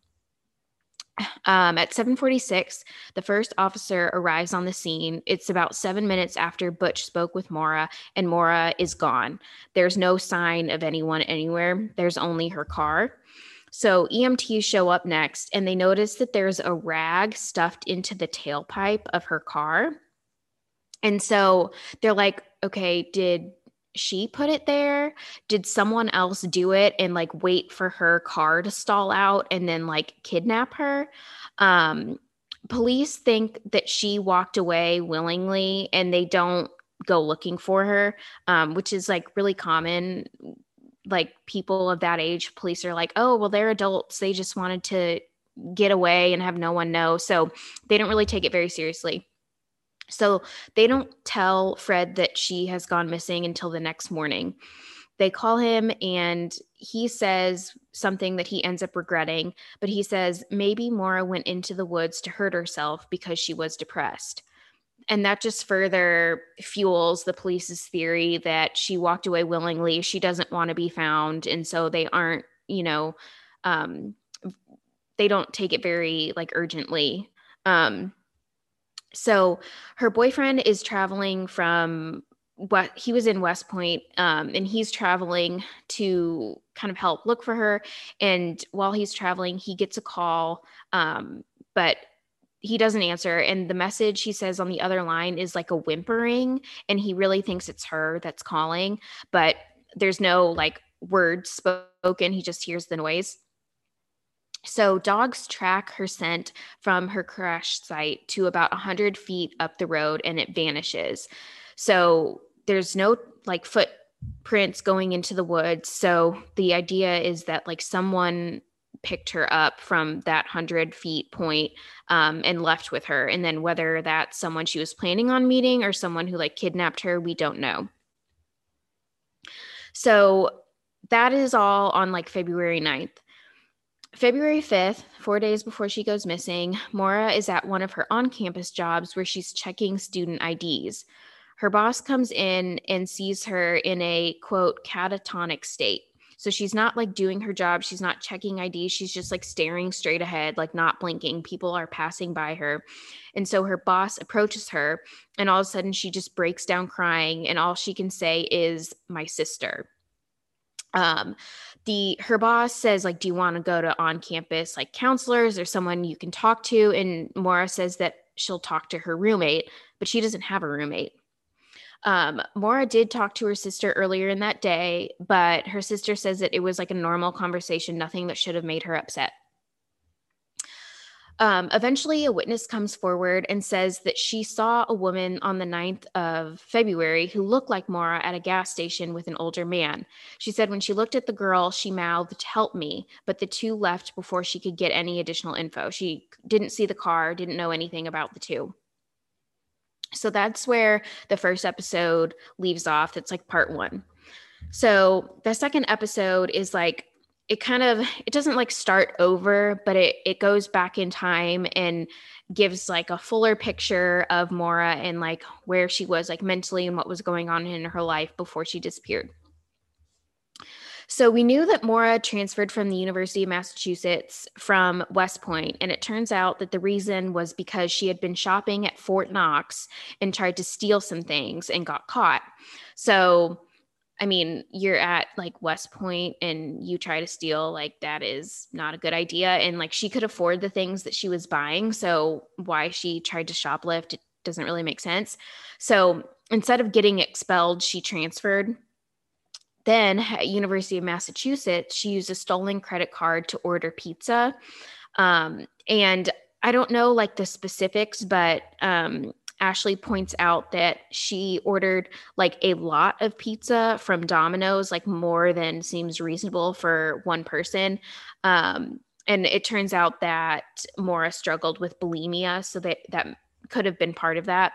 Um, at seven forty-six, the first officer arrives on the scene. It's about seven minutes after Butch spoke with Maura, and Maura is gone. There's no sign of anyone anywhere. There's only her car. So E M Ts show up next, and they notice that there's a rag stuffed into the tailpipe of her car. And so they're like, okay, did she put it there? Did someone else do it and like wait for her car to stall out and then like kidnap her? Um, police think that she walked away willingly and they don't go looking for her, um, which is like really common. Like people of that age, police are like, oh, well, they're adults. They just wanted to get away and have no one know. So they don't really take it very seriously. So they don't tell Fred that she has gone missing until the next morning. They call him and he says something that he ends up regretting, but he says maybe Maura went into the woods to hurt herself because she was depressed. And that just further fuels the police's theory that she walked away willingly. She doesn't want to be found. And so they aren't, you know, um, they don't take it very like urgently. Um, So her boyfriend is traveling from what he was in West Point, um, and he's traveling to kind of help look for her. And while he's traveling, he gets a call, um, but he doesn't answer. And the message he says on the other line is like a whimpering, and he really thinks it's her that's calling, but there's no like words spoken. He just hears the noise. So dogs track her scent from her crash site to about one hundred feet up the road and it vanishes. So there's no like footprints going into the woods. So the idea is that like someone picked her up from that one hundred feet point um, and left with her. And then whether that's someone she was planning on meeting or someone who like kidnapped her, we don't know. So that is all on like February ninth. February fifth, four days before she goes missing, Maura is at one of her on-campus jobs where she's checking student I Ds. Her boss comes in and sees her in a, quote, catatonic state. So she's not like doing her job. She's not checking I Ds. She's just like staring straight ahead, like not blinking. People are passing by her. And so her boss approaches her and all of a sudden she just breaks down crying and all she can say is, my sister. Um, the, her boss says like, do you want to go to on-campus like counselors or someone you can talk to? And Maura says that she'll talk to her roommate, but she doesn't have a roommate. Um, Maura did talk to her sister earlier in that day, but her sister says that it was like a normal conversation, nothing that should have made her upset. Um, eventually, a witness comes forward and says that she saw a woman on the ninth of February who looked like Maura at a gas station with an older man. She said when she looked at the girl, she mouthed, "Help me," but the two left before she could get any additional info. She didn't see the car, didn't know anything about the two. So that's where the first episode leaves off. It's like part one. So the second episode is like it kind of, it doesn't like start over, but it, it goes back in time and gives like a fuller picture of Maura and like where she was like mentally and what was going on in her life before she disappeared. So we knew that Maura transferred from the University of Massachusetts from West Point, and it turns out that the reason was because she had been shopping at Fort Knox and tried to steal some things and got caught. So, I mean, you're at like West Point and you try to steal, like that is not a good idea. And like she could afford the things that she was buying. So why she tried to shoplift, it doesn't really make sense. So instead of getting expelled, she transferred. Then at University of Massachusetts, she used a stolen credit card to order pizza. Um, and I don't know like the specifics, but um, Ashley points out that she ordered like a lot of pizza from Domino's, like more than seems reasonable for one person. Um, and it turns out that Maura struggled with bulimia, so that that could have been part of that.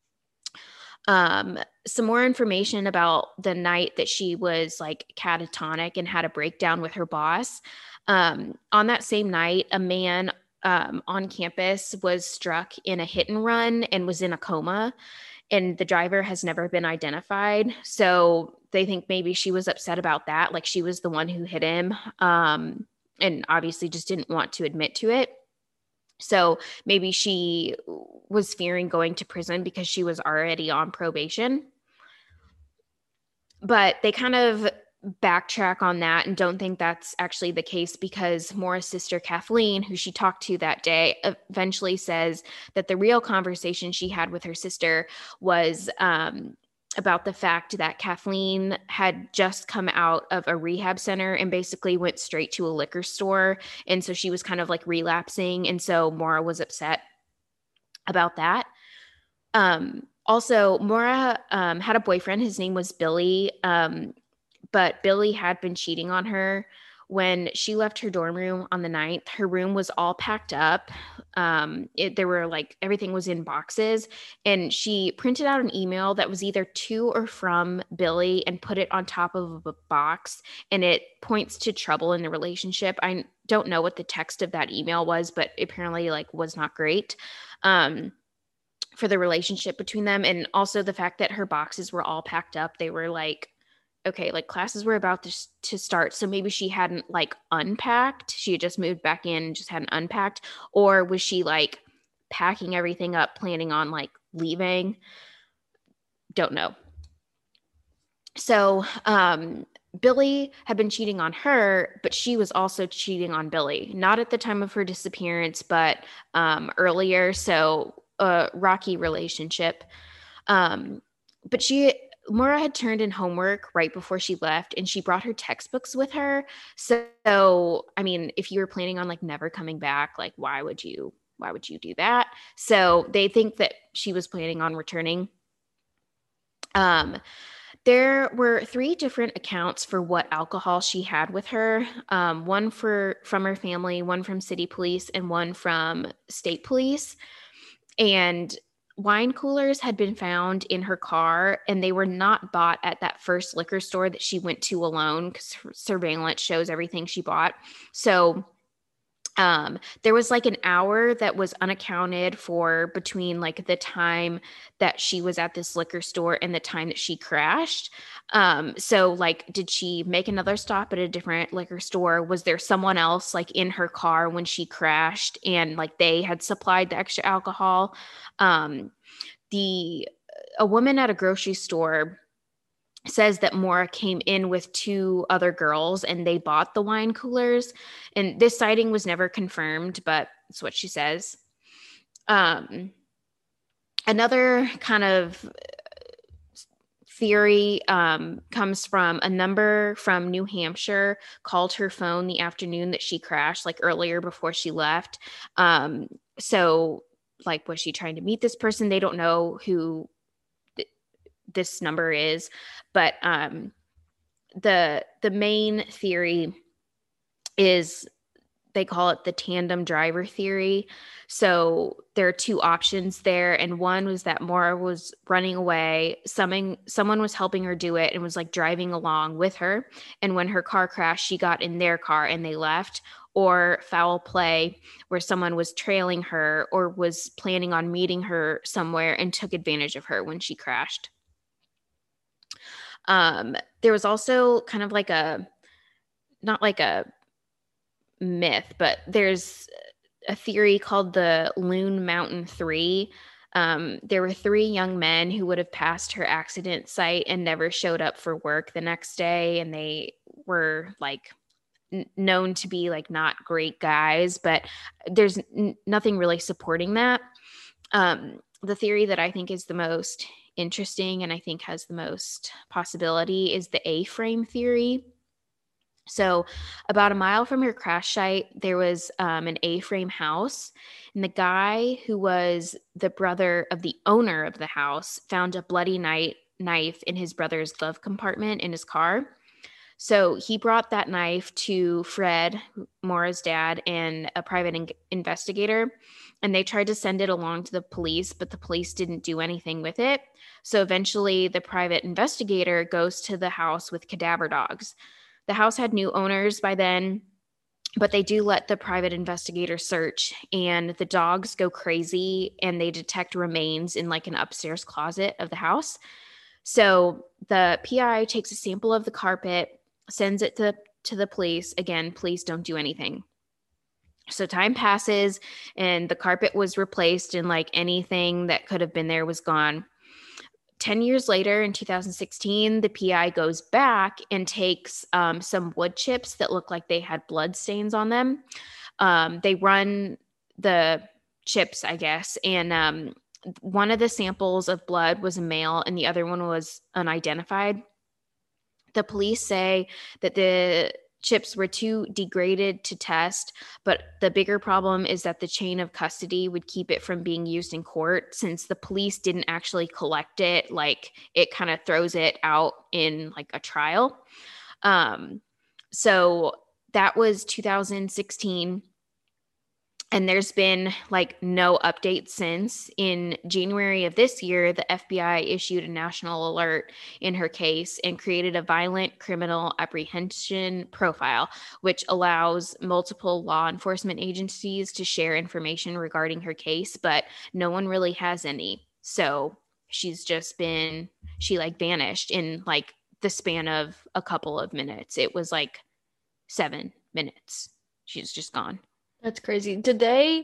Um, some more information about the night that she was like catatonic and had a breakdown with her boss. Um, on that same night, a man um, on campus was struck in a hit and run and was in a coma, and the driver has never been identified. So they think maybe she was upset about that. Like she was the one who hit him, um, and obviously just didn't want to admit to it. So maybe she was fearing going to prison because she was already on probation. But they kind of backtrack on that and don't think that's actually the case, because Maura's sister Kathleen, who she talked to that day, eventually says that the real conversation she had with her sister was um, about the fact that Kathleen had just come out of a rehab center and basically went straight to a liquor store. And so she was kind of like relapsing. And so Maura was upset about that. Um, also, Maura um, had a boyfriend. His name was Billy. Um, but Billy had been cheating on her. When she left her dorm room on the ninth, her room was all packed up. Um, it, there were like, everything was in boxes, and she printed out an email that was either to or from Billy and put it on top of a box, and it points to trouble in the relationship. I don't know what the text of that email was, but apparently like was not great um, for the relationship between them. And also the fact that her boxes were all packed up. They were like, okay, like classes were about to, to start. So maybe she hadn't like unpacked. She had just moved back in and just hadn't unpacked. Or was she like packing everything up, planning on like leaving? Don't know. So um, Billy had been cheating on her, but she was also cheating on Billy. Not at the time of her disappearance, but um, earlier. So a rocky relationship. Um, but she... Maura had turned in homework right before she left, and she brought her textbooks with her. So, I mean, if you were planning on like never coming back, like why would you, why would you do that? So they think that she was planning on returning. Um, there were three different accounts for what alcohol she had with her. Um, one for from her family, one from city police, and one from state police. And wine coolers had been found in her car, and they were not bought at that first liquor store that she went to alone, because surveillance shows everything she bought. So um, there was like an hour that was unaccounted for between like the time that she was at this liquor store and the time that she crashed. Um, so like, did she make another stop at a different liquor store? Was there someone else like in her car when she crashed and like they had supplied the extra alcohol? Um, the, a woman at a grocery store says that Maura came in with two other girls and they bought the wine coolers. And this sighting was never confirmed, but that's what she says. Um, another kind of theory um, comes from a number from New Hampshire called her phone the afternoon that she crashed, like earlier before she left. Um, so like, was she trying to meet this person? They don't know who th- this number is, but um, the the main theory is they call it the tandem driver theory. So there are two options there. And one was that Maura was running away. Someone, someone was helping her do it and was like driving along with her. And when her car crashed, she got in their car and they left. Or foul play where someone was trailing her or was planning on meeting her somewhere and took advantage of her when she crashed. Um, there was also kind of like a, not like a myth, but there's a theory called the Loon Mountain Three. Um, there were three young men who would have passed her accident site and never showed up for work the next day. And they were like n- known to be like not great guys, but there's n- nothing really supporting that. Um, the theory that I think is the most interesting and I think has the most possibility is the A-frame theory. So about a mile from her crash site, there was um, an A-frame house, and the guy who was the brother of the owner of the house found a bloody knife, knife in his brother's glove compartment in his car. So he brought that knife to Fred, Maura's dad, and a private in- investigator, and they tried to send it along to the police, but the police didn't do anything with it. So eventually the private investigator goes to the house with cadaver dogs. The house had new owners by then, but they do let the private investigator search, and the dogs go crazy and they detect remains in like an upstairs closet of the house. So the P I takes a sample of the carpet, sends it to, to the police. Again, police don't do anything. So time passes and the carpet was replaced and like anything that could have been there was gone. ten years later, in two thousand sixteen, the P I goes back and takes um, some wood chips that look like they had blood stains on them. Um, they run the chips, I guess, and um, one of the samples of blood was a male and the other one was unidentified. The police say that the chips were too degraded to test, but the bigger problem is that the chain of custody would keep it from being used in court. Since the police didn't actually collect it, like it kind of throws it out in like a trial. Um, so that was two thousand sixteen. And there's been like no update since. In January of this year, the F B I issued a national alert in her case and created a violent criminal apprehension profile, which allows multiple law enforcement agencies to share information regarding her case, but no one really has any. So she's just been, she like vanished in like the span of a couple of minutes. It was like seven minutes. She's just gone. That's crazy. Did they,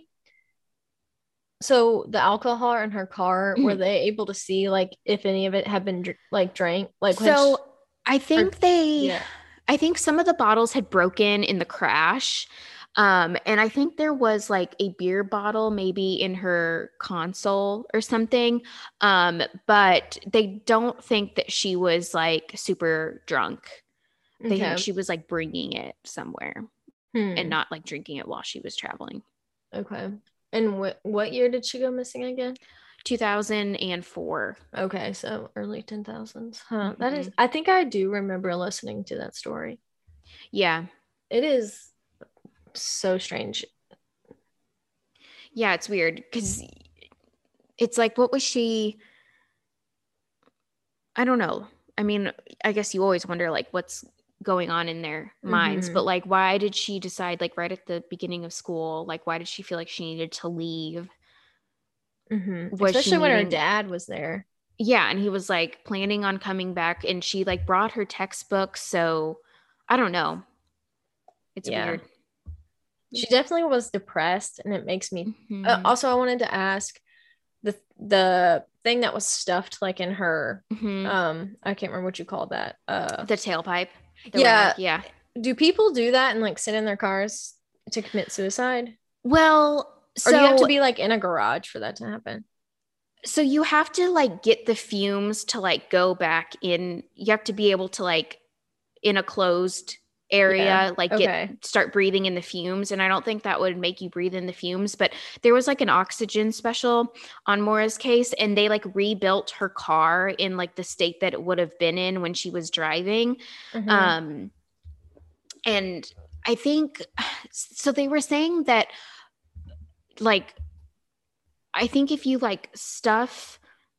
so the alcohol in her car, Mhm. were they able to see like if any of it had been dr- like drank? Like when So sh- I think or- they, yeah. I think some of the bottles had broken in the crash. Um, and I think there was like a beer bottle maybe in her console or something. Um, but they don't think that she was like super drunk. They Okay. think she was like bringing it somewhere Hmm. and not like drinking it while she was traveling. Okay. And what what year did she go missing again? two thousand four. Okay, so early ten thousands. Huh. That is, Mhm. I think I do remember listening to that story. Yeah. It is so strange. Yeah, it's weird because it's like, what was she? I don't know. I mean, I guess you always wonder like what's going on in their minds, Mhm. but like, why did she decide like right at the beginning of school? Like, why did she feel like she needed to leave? Mhm. Was she Especially when her meeting- dad was there. Yeah, and he was like planning on coming back, and she like brought her textbooks. So I don't know. It's Yeah. weird. She definitely was depressed, and it makes me. Mhm. Uh, also, I wanted to ask the the thing that was stuffed like in her. Mhm. Um, I can't remember what you called that. Uh, The tailpipe. The yeah. rag, yeah. Do people do that and like sit in their cars to commit suicide, Well, so or do you have to be like in a garage for that to happen? So you have to like get the fumes to like go back in. You have to be able to like in a closed area, Yeah. like Okay. get start breathing in the fumes. And I don't think that would make you breathe in the fumes, but there was like an oxygen special on Maura's case, and they like rebuilt her car in like the state that it would have been in when she was driving. Mhm. Um, and I think so. They were saying that, like, I think if you like stuff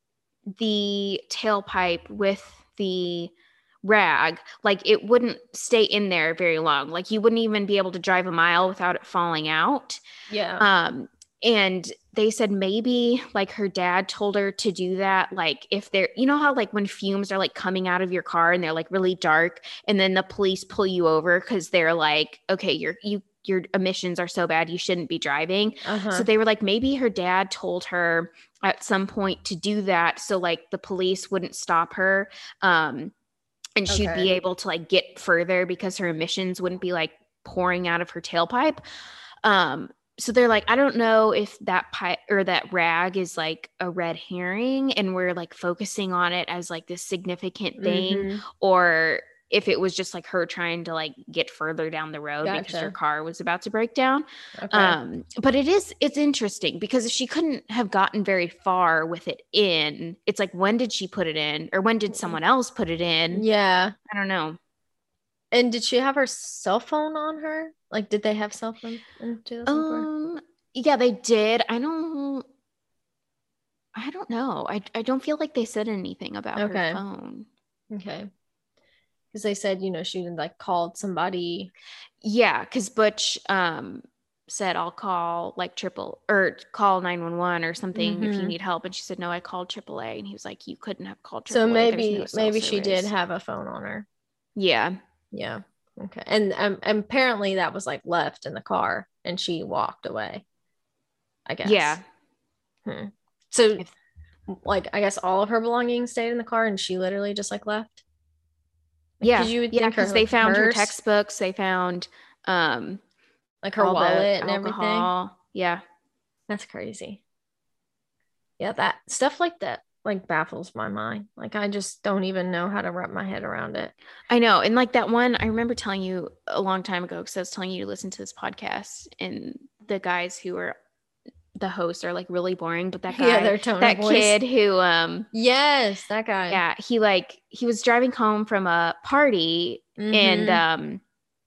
the tailpipe with the rag, like it wouldn't stay in there very long. Like you wouldn't even be able to drive a mile without it falling out. Yeah. Um, and they said maybe like her dad told her to do that. Like if they're, you know how like when fumes are like coming out of your car and they're like really dark, and then the police pull you over because they're like, okay, you're you your emissions are so bad you shouldn't be driving. Uh-huh. So they were like, maybe her dad told her at some point to do that, so like the police wouldn't stop her. Um, and she'd Okay. be able to like get further because her emissions wouldn't be like pouring out of her tailpipe. Um, so they're like, I don't know if that pipe or that rag is like a red herring and we're like focusing on it as like this significant thing, Mhm. or if it was just like her trying to like get further down the road because Gotcha. her car was about to break down. Okay. Um, but it is, it's interesting because she couldn't have gotten very far with it in. It's like, when did she put it in, or when did someone else put it in? Yeah. I don't know. And did she have her cell phone on her? Like, did they have cell phone in two thousand four? Um, yeah, they did. I don't, I don't know. I, I don't feel like they said anything about Okay. her phone. Okay. Because they said, you know, she had like called somebody. Yeah, because Butch um said, I'll call like triple or call nine one one or something if you Mhm. need help. And she said, no, I called triple A. And he was like, you couldn't have called So triple A. There's maybe no cell maybe she did service. have a phone on her. Yeah. Yeah. Okay. And um, apparently that was like left in the car and she walked away, I guess. Yeah. Hmm. So If- like I guess all of her belongings stayed in the car and she literally just like left. Yeah. Because you would yeah, think her, because they like, found her purse, textbooks. They found um like her all the wallet and everything. alcohol. Yeah. That's crazy. Yeah, that stuff like that like baffles my mind. Like I just don't even know how to wrap my head around it. I know. And like that one, I remember telling you a long time ago, because I was telling you to listen to this podcast, and the guys who are the hosts are like really boring. But that guy, Yeah, their tone of that voice. kid who, um, Yes, that guy. yeah, he like, he was driving home from a party and, Mhm. um,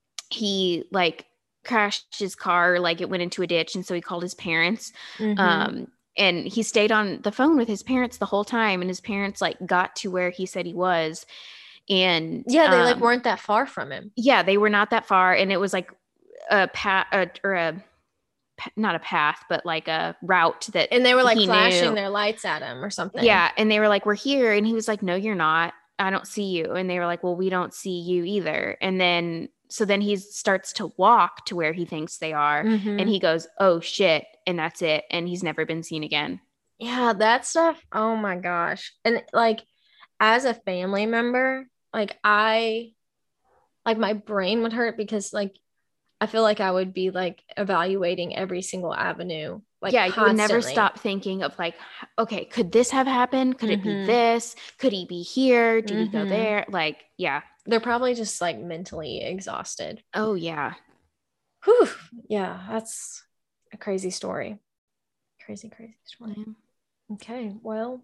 he like crashed his car, like it went into a ditch. And so he called his parents. Mhm. Um, and he stayed on the phone with his parents the whole time. And his parents like got to where he said he was. And Yeah, they like um, weren't that far from him. yeah, they were not that far. And it was like a path uh, or a, not a path, but like a route that, And they were like he flashing knew. their lights at him or something. Yeah. And they were like, we're here. And he was like, no, you're not. I don't see you. And they were like, well, we don't see you either. And then, so then he starts to walk to where he thinks they are. Mhm. And he goes, oh shit. And that's it. And he's never been seen again. Yeah, that stuff. Oh my gosh. And like as a family member, like I like my brain would hurt because like I feel like I would be like evaluating every single avenue. Like yeah, you would never constantly. stop thinking of like, okay, could this have happened? Could it be Mhm. this? Could he be here? Did he go Mhm. there? Like, yeah. They're probably just like mentally exhausted. Oh yeah. Whew. Yeah, that's a crazy story. Crazy, crazy story. Yeah. Okay, well,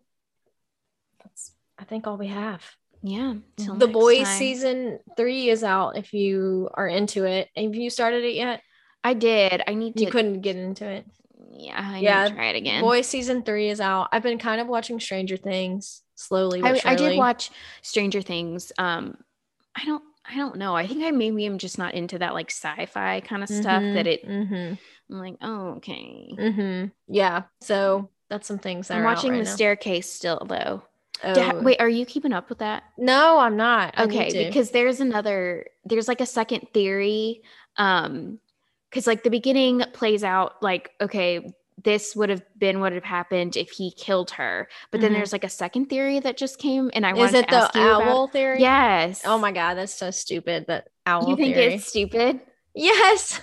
that's I think all we have. Yeah. Till The next Boys time. season three is out if you are into it. Have you started it yet? I did. I need to. You couldn't get into it. Yeah, I Yeah, need to try it again. Boys season three is out. I've been kind of watching Stranger Things slowly but I, I surely. did watch Stranger Things. Um, I don't. I don't know. I think I maybe am just not into that like sci-fi kind of stuff. That it. Mm-hmm. I'm like, oh, okay. Mm-hmm. Yeah. So that's some things that I'm are out watching right The now. Staircase still though. Oh. Da- wait, are you keeping up with that? No, I'm not. I need Okay, to. because there's another. There's like a second theory. Um, because like the beginning plays out like, okay, this would have been what have happened if he killed her. But then Mhm. there's like a second theory that just came, and I Is wanted it to the ask you about owl it. theory? Yes. Oh my God, that's so stupid. That owl You think theory. it's stupid? Yes.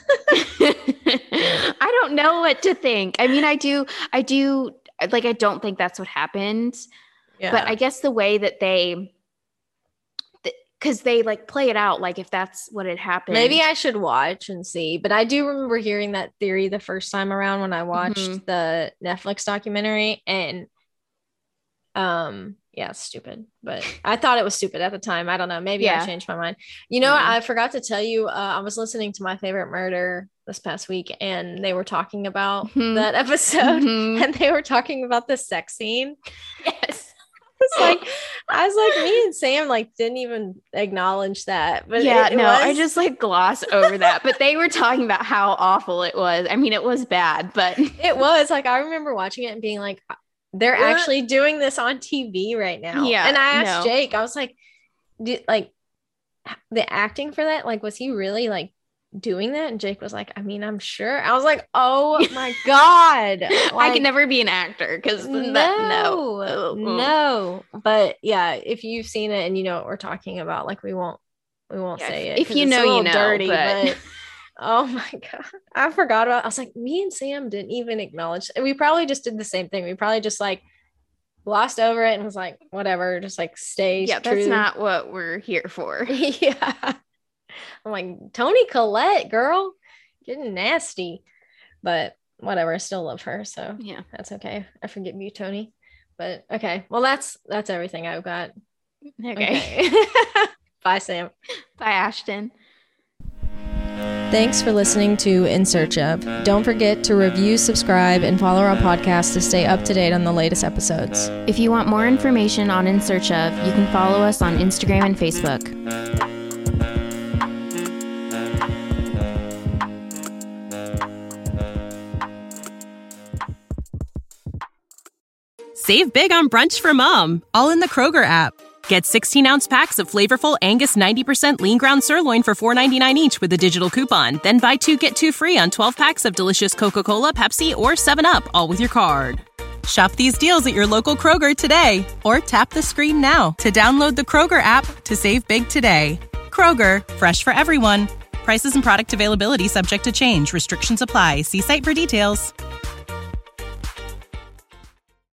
I don't know what to think. I mean, I do, I do, like, I don't think that's what happened. Yeah. But I guess the way that they, because they like play it out like if that's what had happened. Maybe I should watch and see. But I do remember hearing that theory the first time around when I watched Mhm. the Netflix documentary. And um, yeah, it's stupid. But I thought it was stupid at the time. I don't know. Maybe Yeah. I changed my mind. You know, Mhm. I forgot to tell you, uh, I was listening to My Favorite Murder this past week, and they were talking about Mhm. that episode, Mhm. and they were talking about the sex scene. Yes. It's like, I was like, me and Sam like didn't even acknowledge that. But yeah, it, it no, was, I just like glossed over that. But they were talking about how awful it was. I mean, it was bad, but it was like, I remember watching it and being like, they're Uh, actually doing this on T V right now. Yeah, And I asked no. Jake, I was like, did, like the acting for that, like, was he really like doing that? And Jake was like, I mean, I'm sure. I was like, oh my God. I Like, can never be an actor because no, no, no. no. But yeah, if you've seen it and you know what we're talking about, like we won't, we won't Yeah, say it. if 'cause you it's a know, you little know, dirty, but- but oh my God, I forgot about. I was like, me and Sam didn't even acknowledge. We probably just did the same thing. We probably just like glossed over it and was like, whatever, just like stay Yeah, true. that's not what we're here for. Yeah. I'm like, Toni Collette, girl, getting nasty. But whatever, I still love her. So Yeah. that's okay. I forgive you, Toni. But okay. Well, that's that's everything I've got. Okay. Okay. Bye, Sam. Bye, Ashton. Thanks for listening to In Search Of. Don't forget to review, subscribe, and follow our podcast to stay up to date on the latest episodes. If you want more information on In Search Of, you can follow us on Instagram and Facebook. Save big on brunch for mom, all in the Kroger app. Get sixteen ounce packs of flavorful Angus ninety percent lean ground sirloin for four ninety-nine each with a digital coupon. Then buy two, get two free on twelve packs of delicious Coca-Cola, Pepsi, or seven up, all with your card. Shop these deals at your local Kroger today, or tap the screen now to download the Kroger app to save big today. Kroger, fresh for everyone. Prices and product availability subject to change. Restrictions apply. See site for details.